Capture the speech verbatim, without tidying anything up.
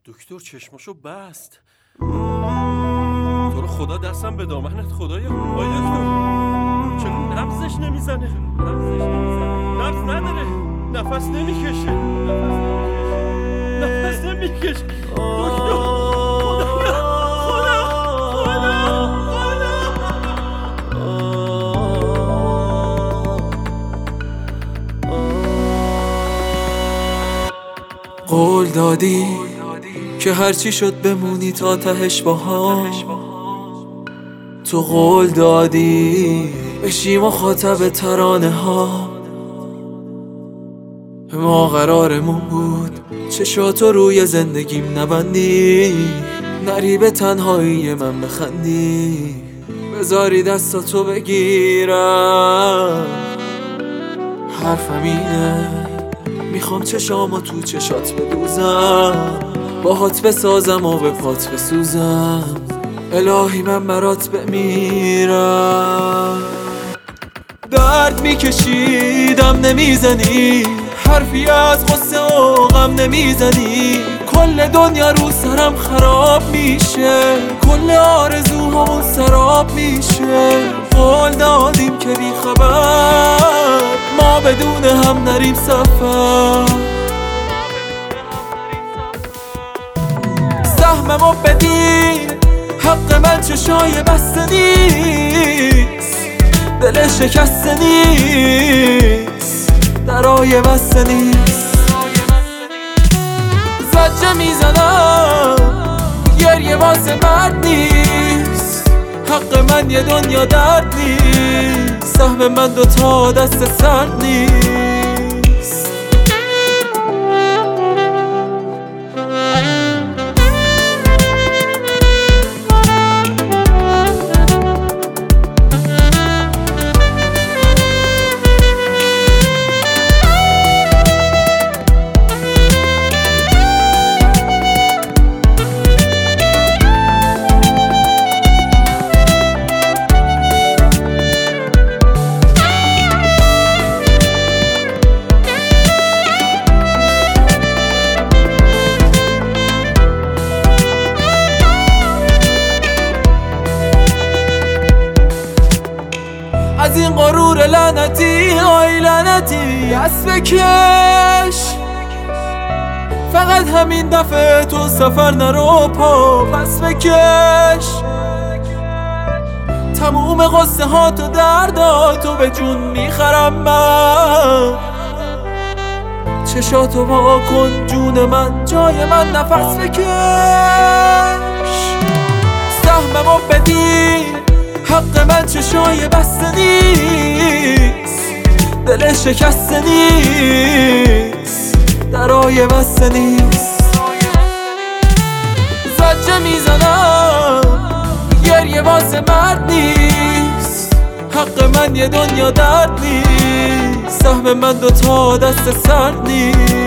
دکتر چشماشو بست. تو رو خدا دستم به دامنت خدایا. آی دکتر چرا نبضش نمیزنه؟ نبضش نمیزنه. نبض نداره. نفس نمیکشه. نفس نمیکشه. دکتر خدایا خدا خدا خدا. قول دادی که هرچی شد بمونی تا تهش با هم. تو قول دادی بشی مخاطب ترانه ها. ما قرارمون بود چشاتو روی زندگیم نبندی، نری به تنهایی من بخندی، بذاری دستاتو بگیرم. حرفم اینه میخوام چشامو تو چشات بدوزم، باهات بسازم و به پات بسوزم. الهی من برات بمیرم. درد میکشیدم نمیزنی، حرفی از غصه و غم نمیزنی. کل دنیا رو سرم خراب میشه، کل آرزوهامون سراب میشه. قول دادیم که بی خبر ما بدون هم نریم سفر. سهممو بدی، حق من چشای بسته نیست، دل شکسته نیست، درای بسته نیست. زجه میزنم گریه واسه مرد نیست، حق من یه دنیا درد نیست، سهم من دوتا دست سرد نیست. از این غرور لعنتی، آی لعنتی دست بکش. فقط همین دفعه تو سفر نرو، پا پس بکش. تموم قصه ها تو درداتو به جون میخرم من. چشاتو وا کن جون من، جای من نفس بکش. سهممو بدی، حق من چشای بسته نیست، دل شکسته نیست، درای بسته نیست. زجه میزنم گریه واسه مرد نیست، حق من یه دنیا درد نیست، سهم من دوتا دست سرد نیست.